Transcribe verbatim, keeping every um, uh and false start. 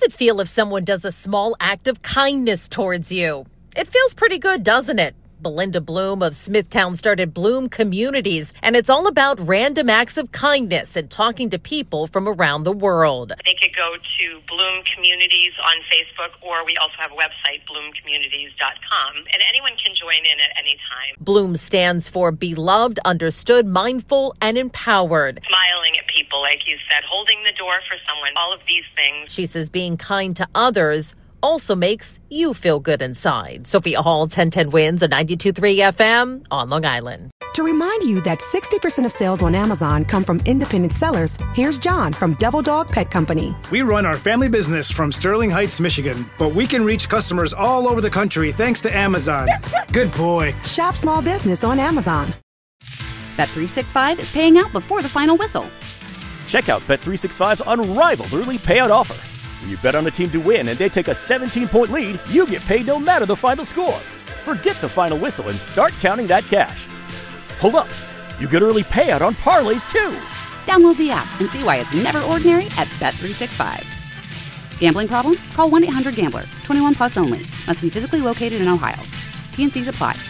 it feel if someone does a small act of kindness towards you? It feels pretty good, doesn't it? Belinda Bloom of Smithtown started Bloom Communities, and it's all about random acts of kindness and talking to people from around the world. They could go to Bloom Communities on Facebook, or we also have a website, bloom communities dot com, and anyone can join in at any time. Bloom stands for Beloved, Understood, Mindful, and Empowered. Smiling at people, like you said, holding the door for someone, all of these things. She says being kind to others also makes you feel good inside. Sophia Hall, ten ten Wins on ninety-two point three F M on Long Island. To remind you that sixty percent of sales on Amazon come from independent sellers, here's John from Devil Dog Pet Company. We run our family business from Sterling Heights, Michigan, but we can reach customers all over the country thanks to Amazon. Good boy. Shop small business on Amazon. Bet three sixty-five is paying out before the final whistle. Check out Bet three sixty-five's unrivaled early payout offer. When you bet on a team to win and they take a seventeen-point lead, you get paid no matter the final score. Forget the final whistle and start counting that cash. Hold up. You get early payout on parlays, too. Download the app and see why it's never ordinary at Bet three sixty-five. Gambling problem? Call one eight hundred gambler. twenty-one plus only. Must be physically located in Ohio. T and C's apply.